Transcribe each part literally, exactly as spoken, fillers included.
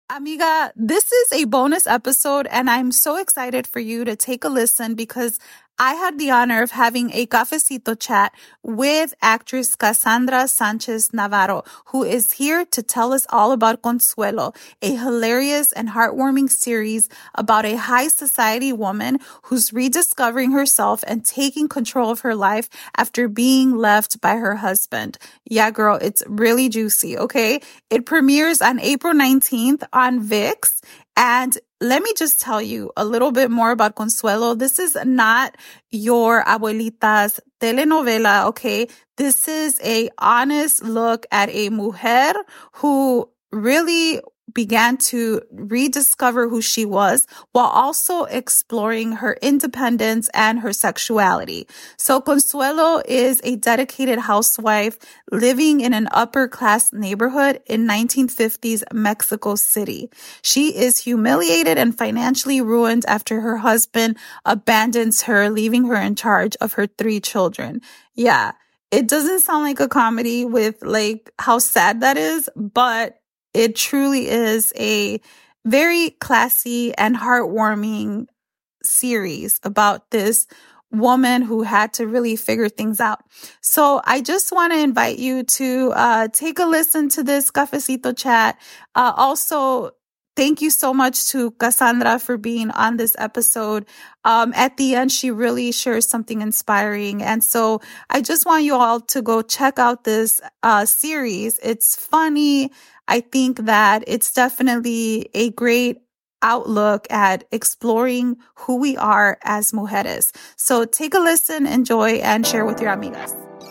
Amiga, this is a bonus episode, and I'm so excited for you to take a listen because I had the honor of having a cafecito chat with actress Cassandra Sanchez Navarro, who is here to tell us all about Consuelo, a hilarious and heartwarming series about a high society woman who's rediscovering herself and taking control of her life after being left by her husband. Yeah, girl, it's really juicy, okay? It premieres on April nineteenth on ViX. And let me just tell you a little bit more about Consuelo. This is not your abuelita's telenovela, okay? This is a honest look at a mujer who really began to rediscover who she was while also exploring her independence and her sexuality. So Consuelo is a dedicated housewife living in an upper class neighborhood in nineteen fifties Mexico City. She is humiliated and financially ruined after her husband abandons her, leaving her in charge of her three children. Yeah, it doesn't sound like a comedy with like how sad that is, but it truly is a very classy and heartwarming series about this woman who had to really figure things out. So I just want to invite you to uh, take a listen to this cafecito chat. Uh, also, thank you so much to Cassandra for being on this episode. Um, at the end, she really shares something inspiring. And so I just want you all to go check out this uh, series. It's funny. I think that it's definitely a great outlook at exploring who we are as mujeres. So take a listen, enjoy, and share with your amigas.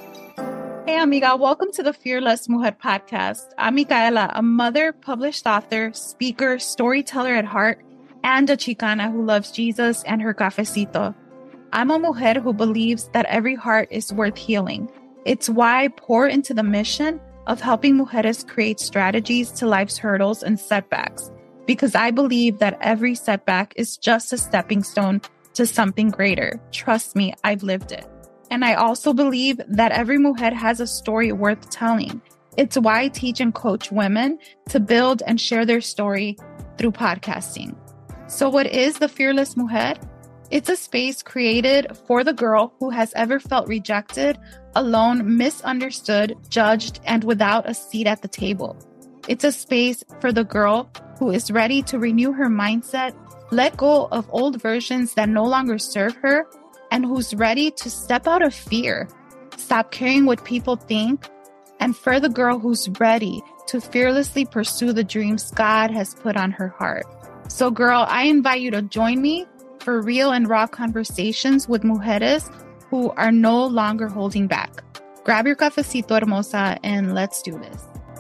Hey, amiga, welcome to the Fearless Mujer podcast. I'm Micaela, a mother, published author, speaker, storyteller at heart, and a Chicana who loves Jesus and her cafecito. I'm a mujer who believes that every heart is worth healing. It's why I pour into the mission of helping mujeres create strategies to life's hurdles and setbacks, because I believe that every setback is just a stepping stone to something greater. Trust me, I've lived it. And I also believe that every mujer has a story worth telling. It's why I teach and coach women to build and share their story through podcasting. So what is the Fearless Mujer? It's a space created for the girl who has ever felt rejected, alone, misunderstood, judged, and without a seat at the table. It's a space for the girl who is ready to renew her mindset, let go of old versions that no longer serve her, and who's ready to step out of fear, stop caring what people think, and for the girl who's ready to fearlessly pursue the dreams God has put on her heart. So girl, I invite you to join me for real and raw conversations with mujeres who are no longer holding back. Grab your cafecito, hermosa, and let's do this.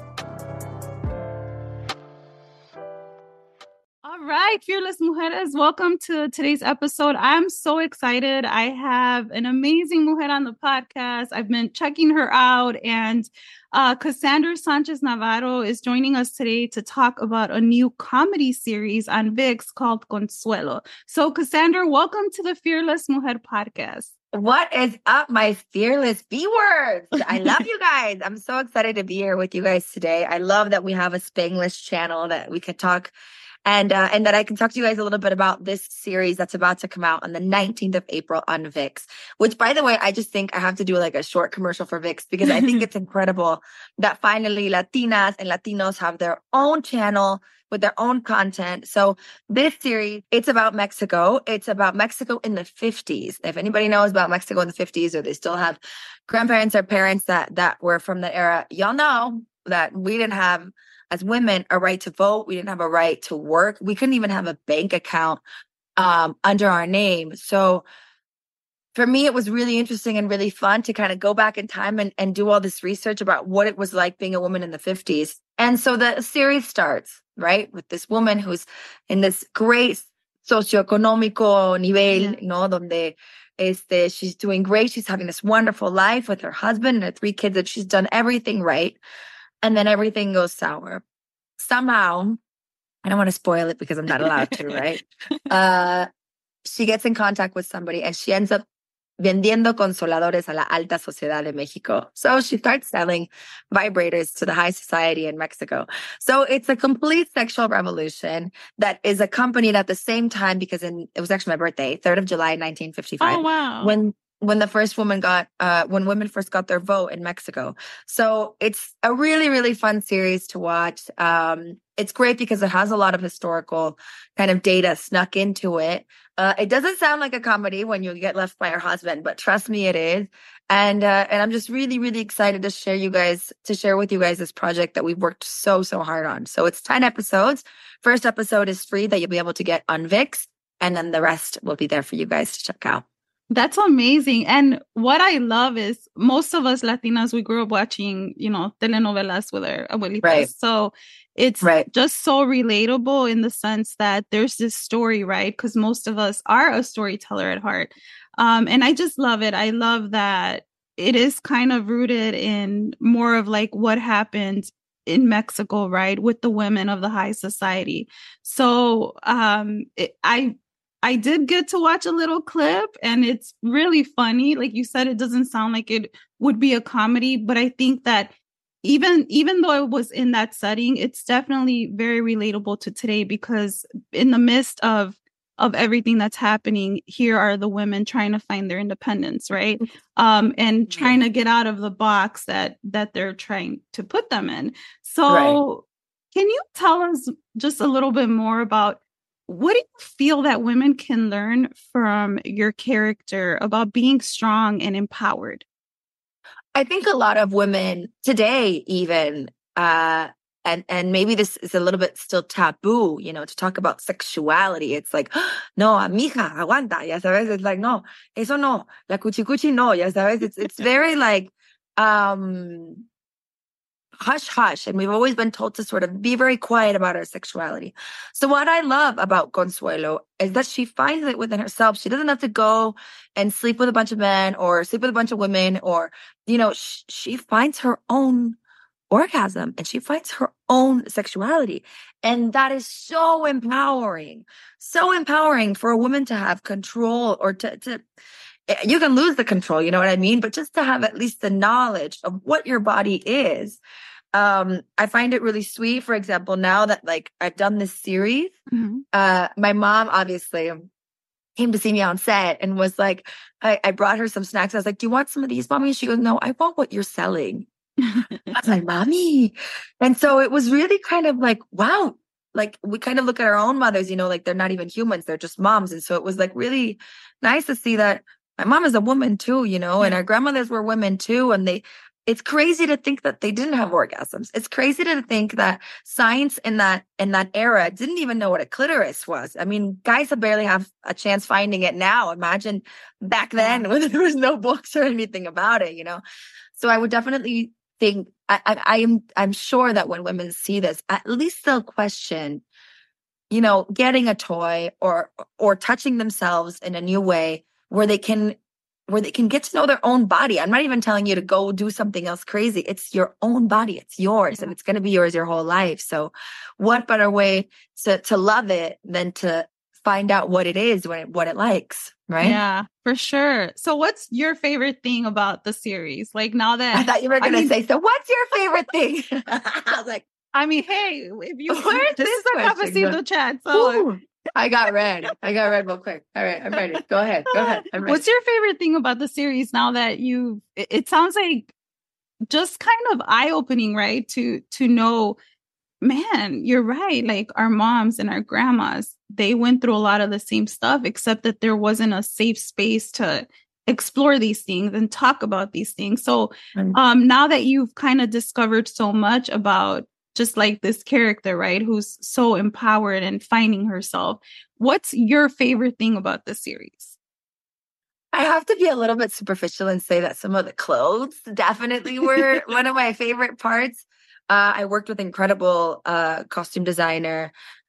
All right, Fearless Mujeres, welcome to today's episode. I'm so excited. I have an amazing mujer on the podcast. I've been checking her out, and uh, Cassandra Sanchez Navarro is joining us today to talk about a new comedy series on ViX called Consuelo. So, Cassandra, welcome to the Fearless Mujer podcast. What is up, my fearless B-words? I love you guys. I'm so excited to be here with you guys today. I love that we have a Spanglish channel that we could talk and uh, and that I can talk to you guys a little bit about this series that's about to come out on the nineteenth of April on ViX, which, by the way, I just think I have to do like a short commercial for ViX because I think it's incredible that finally Latinas and Latinos have their own channel with their own content. So this series, it's about Mexico. It's about Mexico in the fifties. If anybody knows about Mexico in the fifties, or they still have grandparents or parents that, that were from that era, y'all know that we didn't have, as women, a right to vote. We didn't have a right to work. We couldn't even have a bank account um, under our name. So for me, it was really interesting and really fun to kind of go back in time and, and do all this research about what it was like being a woman in the fifties. And so the series starts, right, with this woman who's in this great socioeconómico nivel, yeah. no, donde este, she's doing great. She's having this wonderful life with her husband and her three kids, and she's done everything right. And then everything goes sour. Somehow, I don't want to spoil it because I'm not allowed to, right? Uh, she gets in contact with somebody and she ends up vendiendo consoladores a la alta sociedad de Mexico. So she starts selling vibrators to the high society in Mexico. So it's a complete sexual revolution that is accompanied at the same time, because in, it was actually my birthday, third of July, nineteen fifty-five. Oh, wow. When when the first woman got, uh, when women first got their vote in Mexico. So it's a really, really fun series to watch. Um, it's great because it has a lot of historical kind of data snuck into it. Uh, it doesn't sound like a comedy when you get left by your husband, but trust me, it is. And, uh, and I'm just really, really excited to share you guys, to share with you guys this project that we've worked so, so hard on. So it's ten episodes. First episode is free that you'll be able to get on ViX, and then the rest will be there for you guys to check out. That's amazing. And what I love is most of us Latinas, we grew up watching, you know, telenovelas with our abuelitas. Right. So it's right. just so relatable in the sense that there's this story, right? Because most of us are a storyteller at heart. Um, and I just love it. I love that it is kind of rooted in more of like what happened in Mexico, right? With the women of the high society. So um, it, I I did get to watch a little clip, and it's really funny. Like you said, it doesn't sound like it would be a comedy, but I think that even even though it was in that setting, it's definitely very relatable to today, because in the midst of of everything that's happening, here are the women trying to find their independence, right? Um, and trying to get out of the box that that they're trying to put them in. So right. Can you tell us just a little bit more about what do you feel that women can learn from your character about being strong and empowered? I think a lot of women today, even, uh, and, and maybe this is a little bit still taboo, you know, to talk about sexuality. It's like, no, mija, aguanta, ya sabes. It's like, no, eso no, la cuchicuchi no, ya sabes. It's, it's very like, um, hush hush, and we've always been told to sort of be very quiet about our sexuality. So what I love about Consuelo is that she finds it within herself. She doesn't have to go and sleep with a bunch of men or sleep with a bunch of women, or, you know, sh- she finds her own orgasm and she finds her own sexuality. And that is so empowering, so empowering for a woman to have control, or to, to you can lose the control, you know what I mean? But just to have at least the knowledge of what your body is. Um, I find it really sweet. For example, now that like I've done this series, mm-hmm. uh, my mom obviously came to see me on set and was like, I, I brought her some snacks. I was like, do you want some of these, mommy? And she goes, no, I want what you're selling. I was like, mommy. And so it was really kind of like, wow. Like we kind of look at our own mothers, you know, like they're not even humans. They're just moms. And so it was like really nice to see that my mom is a woman too, you know, yeah. And our grandmothers were women too. And they, it's crazy to think that they didn't have orgasms. It's crazy to think that science in that, in that era didn't even know what a clitoris was. I mean, guys barely have a chance finding it now. Imagine back then when there was no books or anything about it, you know? So I would definitely think, I, I, I am, I'm sure that when women see this, at least they'll question, you know, getting a toy or, or touching themselves in a new way where they can, where they can get to know their own body. I'm not even telling you to go do something else crazy. It's your own body. It's yours, yeah. And it's going to be yours your whole life. So what better way to, to love it than to find out what it is, what it, what it likes, right? Yeah, for sure. So what's your favorite thing about the series? Like now that I thought you were going to say, so what's your favorite thing? I was like, I mean, hey, if you, where's this, this is a Cafecito chat. So Ooh. I got red. I got red real quick. All right, I'm ready. Go ahead. Go ahead. I'm ready. What's your favorite thing about the series now that you, it, it sounds like just kind of eye-opening, right? To, to know, man, you're right. Like our moms and our grandmas, they went through a lot of the same stuff, except that there wasn't a safe space to explore these things and talk about these things. So um, now that you've kind of discovered so much about just like this character, right, who's so empowered and finding herself, what's your favorite thing about the series? I have to be a little bit superficial and say that some of the clothes definitely were one of my favorite parts. Uh, I worked with incredible uh, costume designer.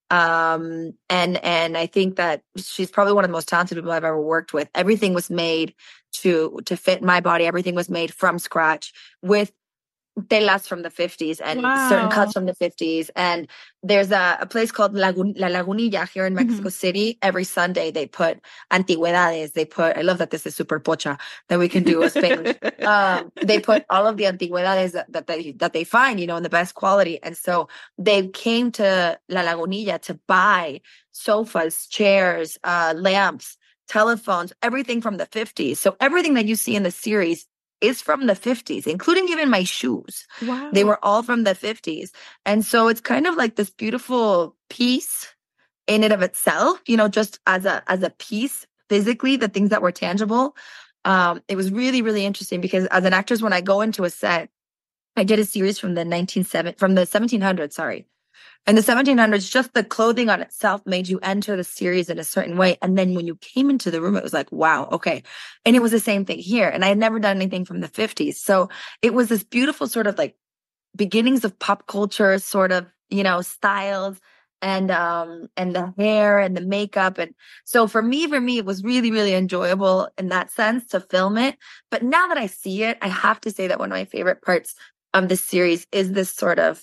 Um, and, and I think that she's probably one of the most talented people I've ever worked with. Everything was made to, to fit my body. Everything was made from scratch with telas from the fifties and certain Wow. cuts from the fifties. And there's a, a place called Lagun- La Lagunilla here in Mexico Mhm. City. Every Sunday they put antigüedades. They put, I love that this is super pocha, that we can do a Spanish. Um, they put all of the antigüedades that, that they that they find, you know, in the best quality. And so they came to La Lagunilla to buy sofas, chairs, uh, lamps, telephones, everything from the fifties. So everything that you see in the series is from the fifties, including even my shoes. Wow. They were all from the fifties. And so it's kind of like this beautiful piece in and of itself, you know, just as a as a piece physically, the things that were tangible. Um, it was really, really interesting because as an actress, when I go into a set, I did a series from the nineteen seventy from the seventeen hundreds, sorry. In the seventeen hundreds, just the clothing on itself made you enter the series in a certain way. And then when you came into the room, it was like, wow, okay. And it was the same thing here. And I had never done anything from the fifties. So it was this beautiful sort of like beginnings of pop culture sort of, you know, styles and um and the hair and the makeup. And so for me, for me, it was really, really enjoyable in that sense to film it. But now that I see it, I have to say that one of my favorite parts of the series is this sort of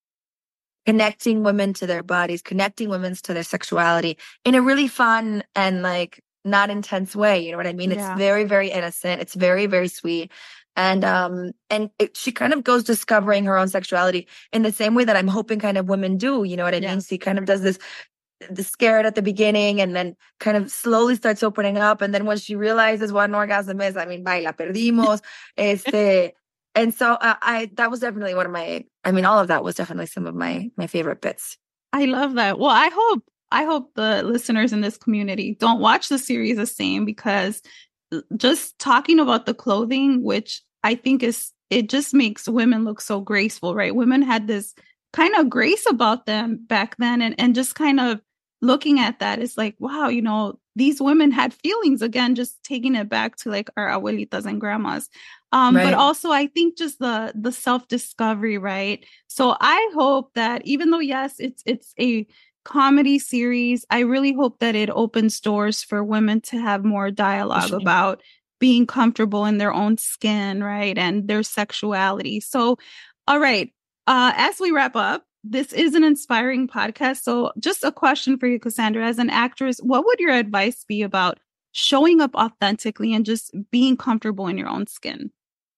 connecting women to their bodies, connecting women to their sexuality in a really fun and like not intense way. You know what I mean? Yeah. It's very, very innocent. It's very, very sweet. And um and it, she kind of goes discovering her own sexuality in the same way that I'm hoping kind of women do. You know what I Yeah. mean? She kind of does this the scared at the beginning and then kind of slowly starts opening up. And then when she realizes what an orgasm is, I mean, baila perdimos. Este, and so uh, I that was definitely one of my, I mean, all of that was definitely some of my my favorite bits. I love that. Well, I hope I hope the listeners in this community don't watch the series the same, because just talking about the clothing, which I think is, it just makes women look so graceful, right? Women had this kind of grace about them back then. And, and just kind of looking at that is like, wow, you know, these women had feelings, again, just taking it back to like our abuelitas and grandmas. Um, Right. But also I think just the the self-discovery, right? So I hope that even though, yes, it's it's a comedy series, I really hope that it opens doors for women to have more dialogue Sure. about being comfortable in their own skin, right? And their sexuality. So, all right. Uh, as we wrap up, this is an inspiring podcast. So just a question for you, Cassandra, as an actress, what would your advice be about showing up authentically and just being comfortable in your own skin?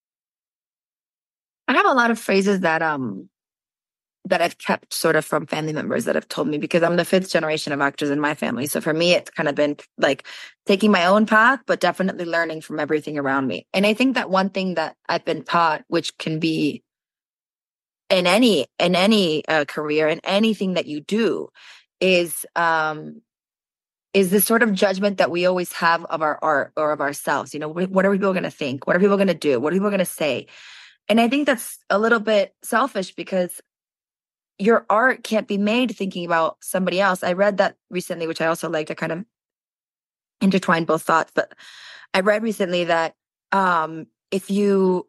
I have a lot of phrases that um that I've kept sort of from family members that have told me, because I'm the fifth generation of actors in my family. So for me, it's kind of been like taking my own path, but definitely learning from everything around me. And I think that one thing that I've been taught, which can be in any in any uh, career, in anything that you do, is um is this sort of judgment that we always have of our art or of ourselves. You know, wh- what are people going to think? What are people going to do? What are people going to say? And I think that's a little bit selfish, because your art can't be made thinking about somebody else. I read that recently, which I also like to kind of intertwine both thoughts. But I read recently that um, if you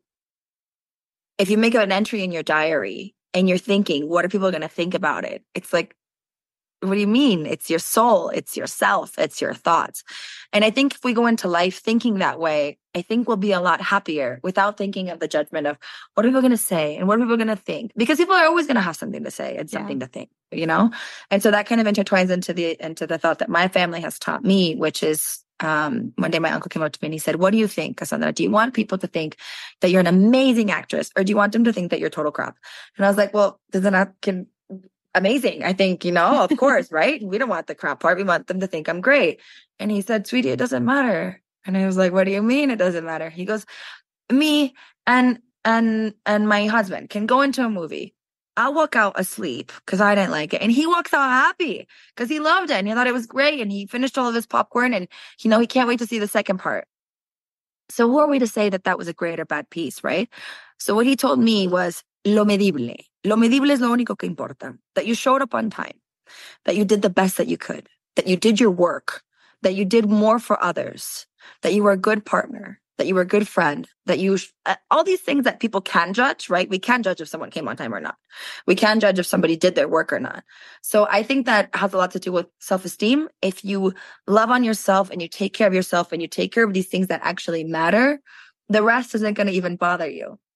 if you make an entry in your diary and you're thinking, what are people going to think about it? It's like, what do you mean? It's your soul, it's yourself, it's your thoughts. And I think if we go into life thinking that way, I think we'll be a lot happier without thinking of the judgment of what are people going to say and what are people going to think? Because people are always going to have something to say and something Yeah. to think, you know? And so that kind of intertwines into the into the thought that my family has taught me, which is um, one day my uncle came up to me and he said, what do you think, Cassandra? Do you want people to think that you're an amazing actress, or do you want them to think that you're total crap? And I was like, well, does it not can amazing. I think, you know, of course, right? We don't want the crap part. We want them to think I'm great. And he said, sweetie, it doesn't matter. And I was like, what do you mean it doesn't matter? He goes, me and and and my husband can go into a movie. I'll walk out asleep because I didn't like it. And he walks out happy because he loved it and he thought it was great. And he finished all of his popcorn and, you know, he can't wait to see the second part. So who are we to say that that was a great or bad piece, right? So what he told me was, lo medible. Lo medible es lo único que importa. That you showed up on time, that you did the best that you could, that you did your work, that you did more for others, that you were a good partner, that you were a good friend, that you, uh, all these things that people can judge, right? We can judge if someone came on time or not. We can judge if somebody did their work or not. So I think that has a lot to do with self-esteem. If you love on yourself and you take care of yourself and you take care of these things that actually matter, the rest isn't going to even bother you.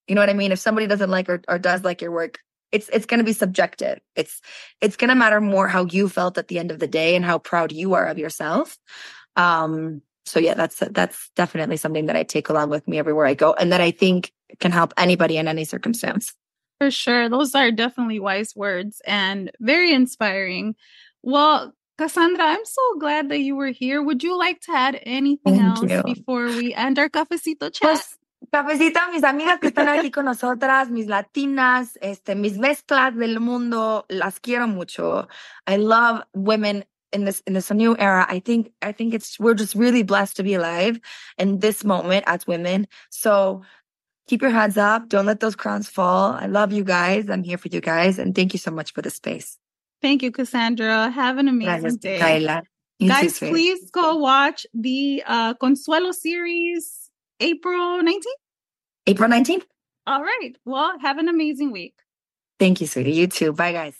You know what I mean? If somebody doesn't like or, or does like your work, it's it's going to be subjective. It's it's going to matter more how you felt at the end of the day and how proud you are of yourself. Um, so yeah, that's that's definitely something that I take along with me everywhere I go, and that I think can help anybody in any circumstance. For sure. Those are definitely wise words and very inspiring. Well, Cassandra, I'm so glad that you were here. Would you like to add anything Thank else you. before we end our cafecito chat? Pues, cafecito a mis amigas que están aquí con nosotras, mis latinas, este, mis mezclas del mundo, las quiero mucho. I love women in this in this new era. I think I think it's we're just really blessed to be alive in this moment as women. So keep your heads up. Don't let those crowns fall. I love you guys. I'm here for you guys. And thank you so much for the space. Thank you, Cassandra. Have an amazing Gracias, day. Kayla. You Guys, too, please go watch the uh, Consuelo series April nineteenth. April nineteenth. All right. Well, have an amazing week. Thank you, sweetie. You too. Bye, guys.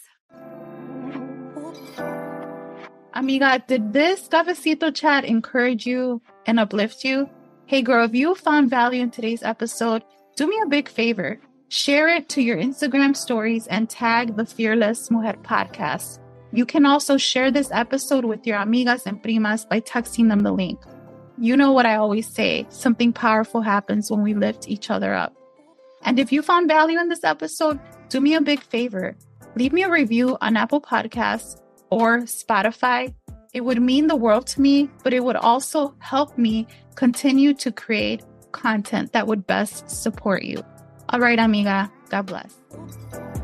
Amiga, did this cafecito chat encourage you and uplift you? Hey, girl, if you found value in today's episode, do me a big favor. Share it to your Instagram stories and tag the Fearless Mujer podcast. You can also share this episode with your amigas and primas by texting them the link. You know what I always say, something powerful happens when we lift each other up. And if you found value in this episode, do me a big favor. Leave me a review on Apple Podcasts or Spotify. It would mean the world to me, but it would also help me continue to create content that would best support you. All right, amiga. God bless.